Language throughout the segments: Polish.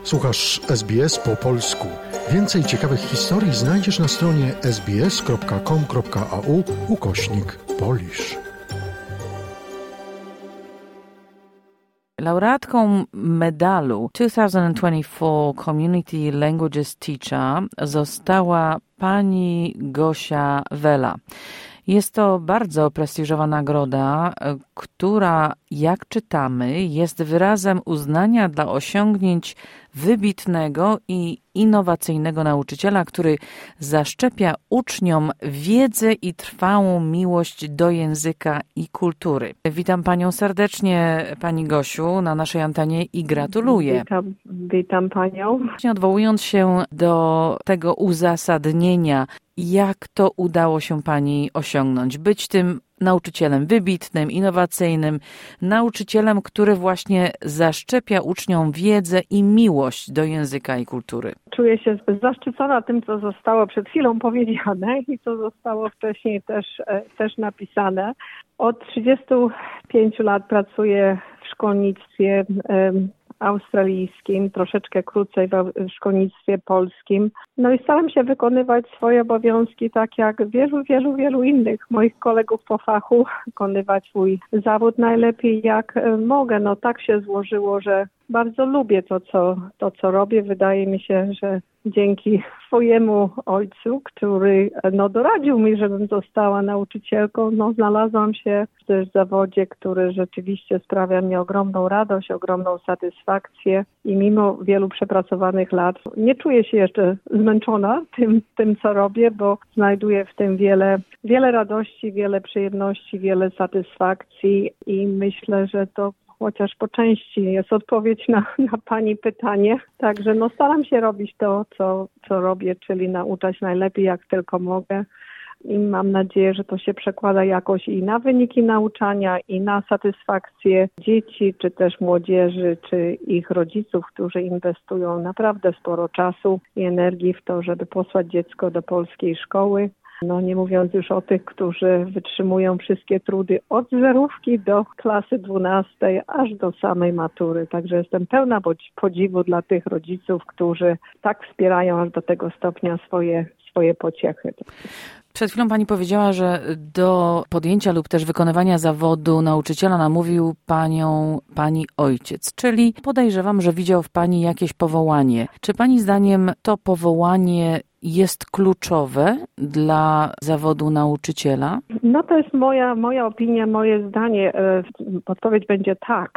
Słuchasz SBS po polsku. Więcej ciekawych historii znajdziesz na stronie sbs.com.au/Polish. Laureatką medalu 2024 Community Languages Teacher została pani Gosia Wela. Jest to bardzo prestiżowa nagroda, która, jak czytamy, jest wyrazem uznania dla osiągnięć wybitnego i innowacyjnego nauczyciela, który zaszczepia uczniom wiedzę i trwałą miłość do języka i kultury. Witam panią serdecznie, pani Gosiu, na naszej antenie i gratuluję. Witam panią. Odwołując się do tego uzasadnienia, jak to udało się pani osiągnąć? Być tym nauczycielem wybitnym, innowacyjnym, nauczycielem, który właśnie zaszczepia uczniom wiedzę i miłość do języka i kultury. Czuję się zaszczycona tym, co zostało przed chwilą powiedziane i co zostało wcześniej też napisane. Od 35 lat pracuję w szkolnictwie australijskim, troszeczkę krócej w szkolnictwie polskim. No i staram się wykonywać swoje obowiązki tak jak wielu innych moich kolegów po fachu, wykonywać swój zawód najlepiej jak mogę. No tak się złożyło, że bardzo lubię to, co robię. Wydaje mi się, że dzięki swojemu ojcu, który doradził mi, żebym została nauczycielką, znalazłam się też w zawodzie, który rzeczywiście sprawia mi ogromną radość, ogromną satysfakcję i mimo wielu przepracowanych lat nie czuję się jeszcze zmęczona tym co robię, bo znajduję w tym wiele radości, wiele przyjemności, wiele satysfakcji i myślę, że to chociaż po części jest odpowiedź na pani pytanie. Także staram się robić to, co robię, czyli nauczać najlepiej jak tylko mogę. I mam nadzieję, że to się przekłada jakoś i na wyniki nauczania, i na satysfakcję dzieci, czy też młodzieży, czy ich rodziców, którzy inwestują naprawdę sporo czasu i energii w to, żeby posłać dziecko do polskiej szkoły. Nie mówiąc już o tych, którzy wytrzymują wszystkie trudy od zerówki do klasy 12, aż do samej matury. Także jestem pełna podziwu dla tych rodziców, którzy tak wspierają aż do tego stopnia swoje pociechy. Przed chwilą pani powiedziała, że do podjęcia lub też wykonywania zawodu nauczyciela namówił pani ojciec, czyli podejrzewam, że widział w pani jakieś powołanie. Czy pani zdaniem to powołanie jest kluczowe dla zawodu nauczyciela? To jest moja opinia, moje zdanie. Odpowiedź będzie tak.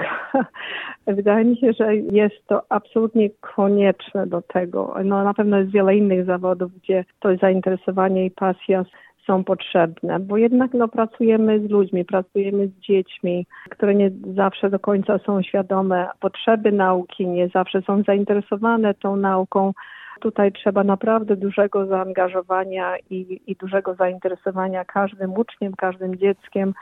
Wydaje mi się, że jest to absolutnie konieczne do tego. Na pewno jest wiele innych zawodów, gdzie to zainteresowanie i pasja są potrzebne, bo jednak pracujemy z ludźmi, pracujemy z dziećmi, które nie zawsze do końca są świadome potrzeby nauki, nie zawsze są zainteresowane tą nauką. Tutaj trzeba naprawdę dużego zaangażowania i dużego zainteresowania każdym uczniem, każdym dzieckiem,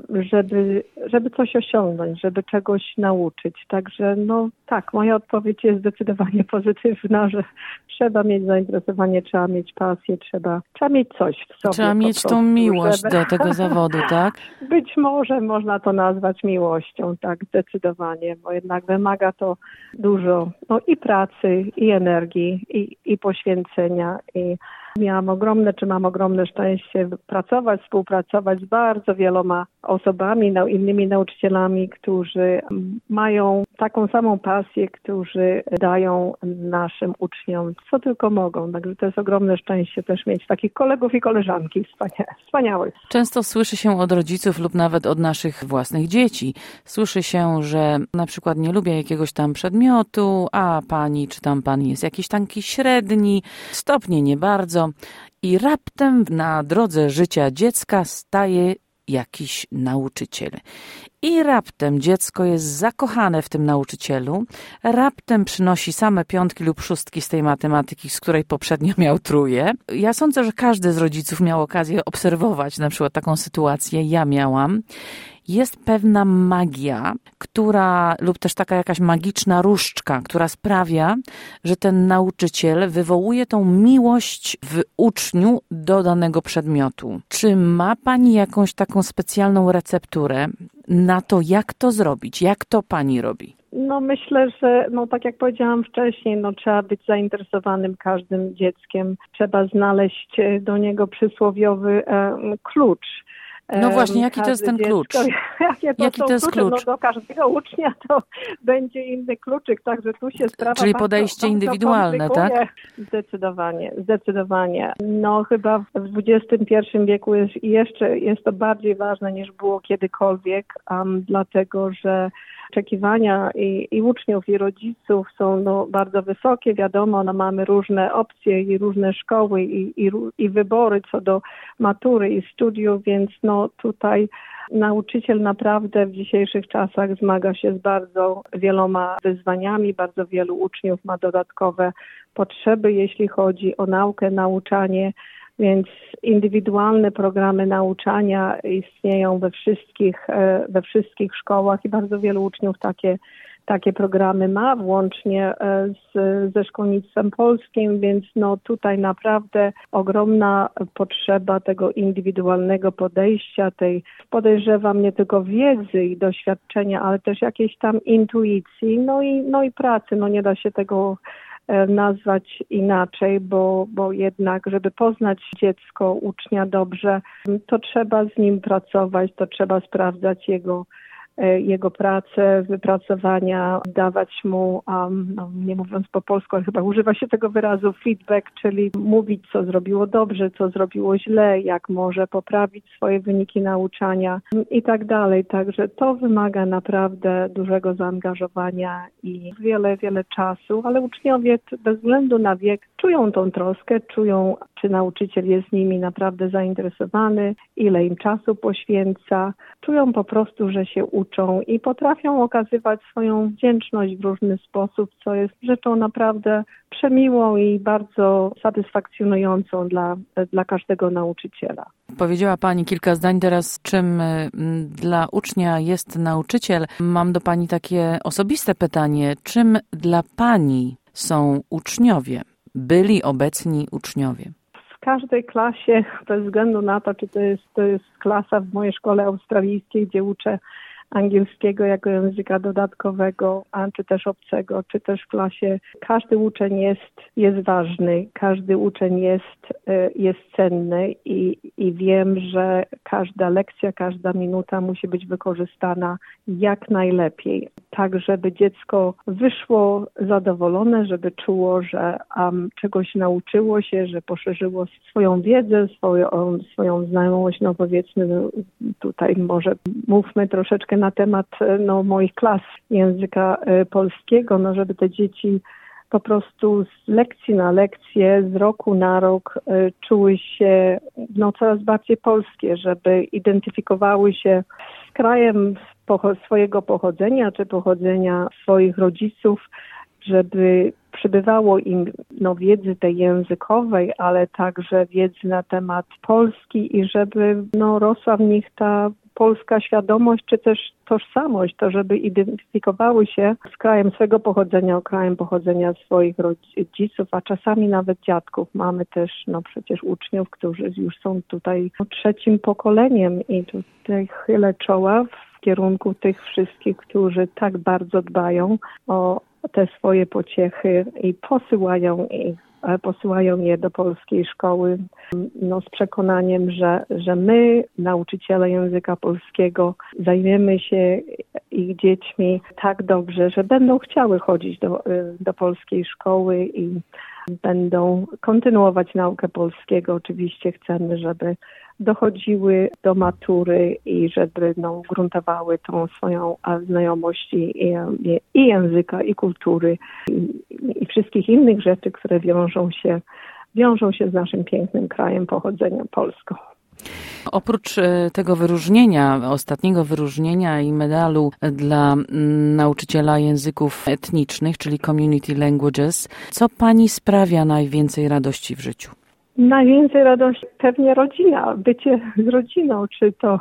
żeby coś osiągnąć, żeby czegoś nauczyć. Także tak, moja odpowiedź jest zdecydowanie pozytywna, że trzeba mieć zainteresowanie, trzeba mieć pasję, trzeba mieć coś w sobie. Trzeba mieć tą miłość do tego zawodu, tak? Być może można to nazwać miłością, tak, zdecydowanie, bo jednak wymaga to dużo i pracy, i energii, i poświęcenia. I mam ogromne szczęście współpracować z bardzo wieloma osobami, innymi nauczycielami, którzy mają taką samą pasję, którzy dają naszym uczniom co tylko mogą. Także to jest ogromne szczęście też mieć takich kolegów i koleżanki wspaniałych. Często słyszy się od rodziców lub nawet od naszych własnych dzieci. Słyszy się, że na przykład nie lubię jakiegoś tam przedmiotu, a pani czy tam pan jest jakiś taki średni, stopnie nie bardzo. I raptem na drodze życia dziecka staje jakiś nauczyciel. I raptem dziecko jest zakochane w tym nauczycielu, raptem przynosi same 5 lub 6 z tej matematyki, z której poprzednio miał 3. Ja sądzę, że każdy z rodziców miał okazję obserwować na przykład taką sytuację. Ja miałam. Jest pewna magia, lub też taka jakaś magiczna różdżka, która sprawia, że ten nauczyciel wywołuje tą miłość w uczniu do danego przedmiotu. Czy ma pani jakąś taką specjalną recepturę na to, jak to zrobić? Jak to pani robi? No myślę, że tak jak powiedziałam wcześniej, trzeba być zainteresowanym każdym dzieckiem. Trzeba znaleźć do niego przysłowiowy klucz. No właśnie, jaki to jest ten klucz? Jaki to jest klucz? Do każdego ucznia to będzie inny kluczyk, także tu się sprawa Czyli podejście indywidualne, tak? Zdecydowanie. Chyba w XXI wieku jest to bardziej ważne niż było kiedykolwiek, dlatego że oczekiwania i uczniów, i rodziców są bardzo wysokie. Wiadomo, mamy różne opcje i różne szkoły i wybory co do matury i studiów, więc tutaj nauczyciel naprawdę w dzisiejszych czasach zmaga się z bardzo wieloma wyzwaniami. Bardzo wielu uczniów ma dodatkowe potrzeby, jeśli chodzi o naukę, nauczanie. Więc indywidualne programy nauczania istnieją we wszystkich szkołach i bardzo wielu uczniów takie programy ma, włącznie ze szkolnictwem polskim, więc tutaj naprawdę ogromna potrzeba tego indywidualnego podejścia, tej podejrzewam nie tylko wiedzy i doświadczenia, ale też jakiejś tam intuicji, i pracy. Nie da się tego nazwać inaczej, bo jednak, żeby poznać dziecko, ucznia dobrze, to trzeba z nim pracować, to trzeba sprawdzać jego pracę, wypracowania, dawać mu, nie mówiąc po polsku, ale chyba używa się tego wyrazu feedback, czyli mówić, co zrobiło dobrze, co zrobiło źle, jak może poprawić swoje wyniki nauczania i tak dalej. Także to wymaga naprawdę dużego zaangażowania i wiele czasu, ale uczniowie bez względu na wiek czują tą troskę, czują, czy nauczyciel jest nimi naprawdę zainteresowany, ile im czasu poświęca, czują po prostu, że się uczą i potrafią okazywać swoją wdzięczność w różny sposób, co jest rzeczą naprawdę przemiłą i bardzo satysfakcjonującą dla każdego nauczyciela. Powiedziała Pani kilka zdań teraz, czym dla ucznia jest nauczyciel. Mam do Pani takie osobiste pytanie. Czym dla Pani są uczniowie? Byli obecni uczniowie? W każdej klasie, bez względu na to, czy to jest klasa w mojej szkole australijskiej, gdzie uczę angielskiego jako języka dodatkowego, czy też obcego, czy też w klasie. Każdy uczeń jest ważny, każdy uczeń jest cenny i wiem, że każda lekcja, każda minuta musi być wykorzystana jak najlepiej, tak żeby dziecko wyszło zadowolone, żeby czuło, że czegoś nauczyło się, że poszerzyło swoją wiedzę, swoją znajomość. Powiedzmy, tutaj może mówmy troszeczkę na temat moich klas języka polskiego, żeby te dzieci po prostu z lekcji na lekcję, z roku na rok czuły się coraz bardziej polskie, żeby identyfikowały się z krajem swojego pochodzenia, czy pochodzenia swoich rodziców, żeby przybywało im wiedzy tej językowej, ale także wiedzy na temat Polski i żeby rosła w nich ta polska świadomość, czy też tożsamość, to żeby identyfikowały się z krajem swego pochodzenia, krajem pochodzenia swoich rodziców, a czasami nawet dziadków. Mamy też przecież uczniów, którzy już są tutaj trzecim pokoleniem i tutaj chylę czoła w kierunku tych wszystkich, którzy tak bardzo dbają o te swoje pociechy i posyłają je do polskiej szkoły z przekonaniem, że my, nauczyciele języka polskiego, zajmiemy się ich dziećmi tak dobrze, że będą chciały chodzić do polskiej szkoły i będą kontynuować naukę polskiego. Oczywiście chcemy, żeby dochodziły do matury i żeby gruntowały tą swoją znajomość i języka, i kultury, i wszystkich innych rzeczy, które wiążą się z naszym pięknym krajem pochodzenia Polską. Oprócz tego wyróżnienia, ostatniego wyróżnienia i medalu dla nauczyciela języków etnicznych, czyli Community Languages, co Pani sprawia najwięcej radości w życiu? Najwięcej radości pewnie rodzina, bycie z rodziną, czy to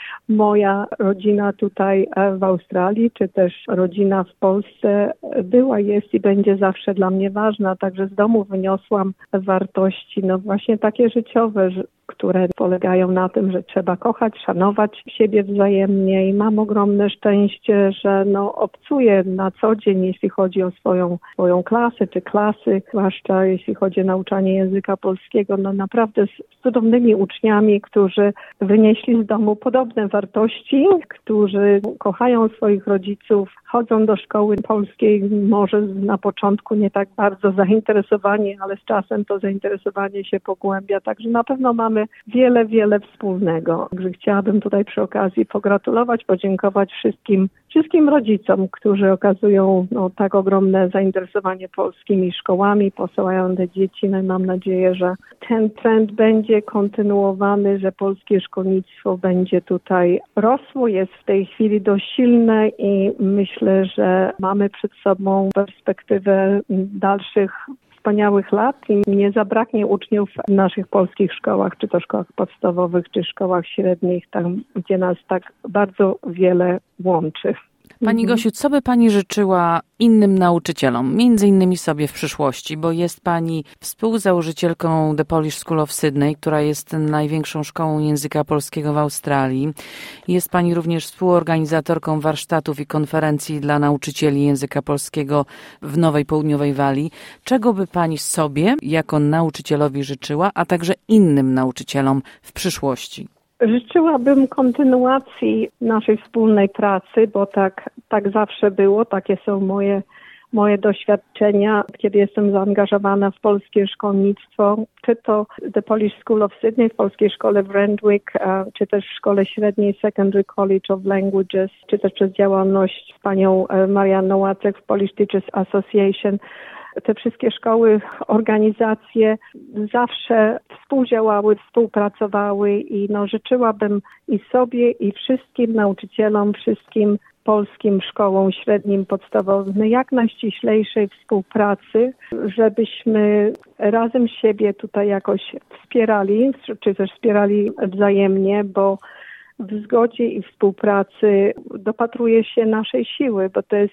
moja rodzina tutaj w Australii, czy też rodzina w Polsce była, jest i będzie zawsze dla mnie ważna. Także z domu wyniosłam wartości, właśnie takie życiowe, które polegają na tym, że trzeba kochać, szanować siebie wzajemnie i mam ogromne szczęście, że obcuję na co dzień, jeśli chodzi o swoją klasę czy klasy, zwłaszcza jeśli chodzi o nauczanie języka polskiego, naprawdę z cudownymi uczniami, którzy wynieśli z domu podobne wartości, którzy kochają swoich rodziców, chodzą do szkoły polskiej, może na początku nie tak bardzo zainteresowani, ale z czasem to zainteresowanie się pogłębia, także na pewno mamy wiele wspólnego. Także chciałabym tutaj przy okazji pogratulować, podziękować wszystkim rodzicom, którzy okazują tak ogromne zainteresowanie polskimi szkołami, posyłają te dzieci. Mam nadzieję, że ten trend będzie kontynuowany, że polskie szkolnictwo będzie tutaj rosło, jest w tej chwili dość silne i myślę, że mamy przed sobą perspektywę dalszych wspaniałych lat i nie zabraknie uczniów w naszych polskich szkołach, czy to szkołach podstawowych, czy szkołach średnich, tam gdzie nas tak bardzo wiele łączy. Pani Gosiu, co by Pani życzyła innym nauczycielom, między innymi sobie w przyszłości, bo jest Pani współzałożycielką The Polish School of Sydney, która jest największą szkołą języka polskiego w Australii. Jest Pani również współorganizatorką warsztatów i konferencji dla nauczycieli języka polskiego w Nowej Południowej Walii. Czego by Pani sobie jako nauczycielowi życzyła, a także innym nauczycielom w przyszłości? Życzyłabym kontynuacji naszej wspólnej pracy, bo tak zawsze było, takie są moje doświadczenia, kiedy jestem zaangażowana w polskie szkolnictwo, czy to The Polish School of Sydney, w polskiej szkole w Randwick, czy też w szkole średniej Secondary College of Languages, czy też przez działalność z panią Marianną Łacek w Polish Teachers Association. Te wszystkie szkoły, organizacje zawsze współdziałały, współpracowały i życzyłabym i sobie, i wszystkim nauczycielom, wszystkim polskim szkołom średnim, podstawowym jak najściślejszej współpracy, żebyśmy razem siebie tutaj jakoś wspierali, czy też wspierali wzajemnie, bo w zgodzie i współpracy dopatruje się naszej siły, bo to jest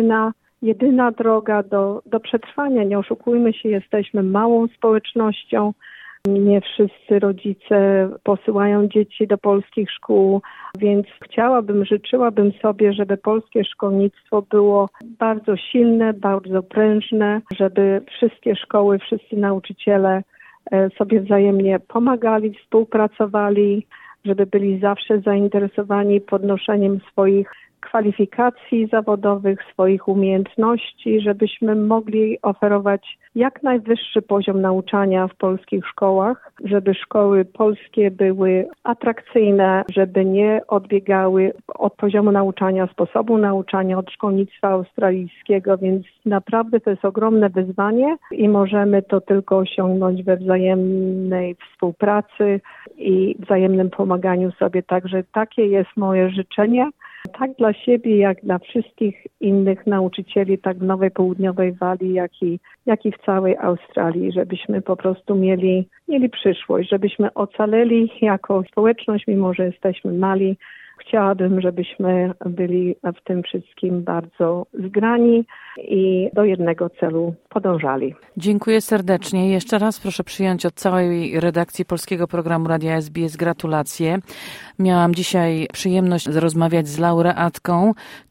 jedyna droga do przetrwania. Nie oszukujmy się, jesteśmy małą społecznością. Nie wszyscy rodzice posyłają dzieci do polskich szkół, więc życzyłabym sobie, żeby polskie szkolnictwo było bardzo silne, bardzo prężne, żeby wszystkie szkoły, wszyscy nauczyciele sobie wzajemnie pomagali, współpracowali, żeby byli zawsze zainteresowani podnoszeniem swoich kwalifikacji zawodowych, swoich umiejętności, żebyśmy mogli oferować jak najwyższy poziom nauczania w polskich szkołach, żeby szkoły polskie były atrakcyjne, żeby nie odbiegały od poziomu nauczania, sposobu nauczania, od szkolnictwa australijskiego, więc naprawdę to jest ogromne wyzwanie i możemy to tylko osiągnąć we wzajemnej współpracy i wzajemnym pomaganiu sobie. Także takie jest moje życzenie. Tak dla siebie, jak dla wszystkich innych nauczycieli, tak w Nowej Południowej Walii, jak i w całej Australii, żebyśmy po prostu mieli przyszłość, żebyśmy ocaleli jako społeczność, mimo że jesteśmy mali. Chciałabym, żebyśmy byli w tym wszystkim bardzo zgrani i do jednego celu podążali. Dziękuję serdecznie. Jeszcze raz proszę przyjąć od całej redakcji Polskiego Programu Radia SBS gratulacje. Miałam dzisiaj przyjemność rozmawiać z laureatką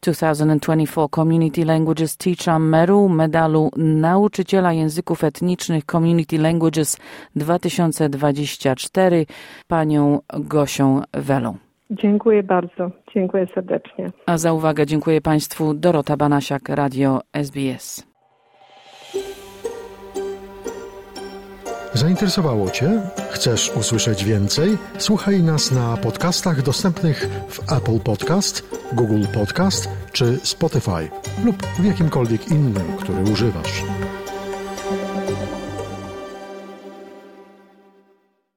2024 Community Languages Teacher medalu Nauczyciela Języków Etnicznych Community Languages 2024, panią Gosią Welą. Dziękuję bardzo. Dziękuję serdecznie. A za uwagę dziękuję Państwu. Dorota Banasiak, Radio SBS. Zainteresowało Cię? Chcesz usłyszeć więcej? Słuchaj nas na podcastach dostępnych w Apple Podcast, Google Podcast czy Spotify lub w jakimkolwiek innym, który używasz.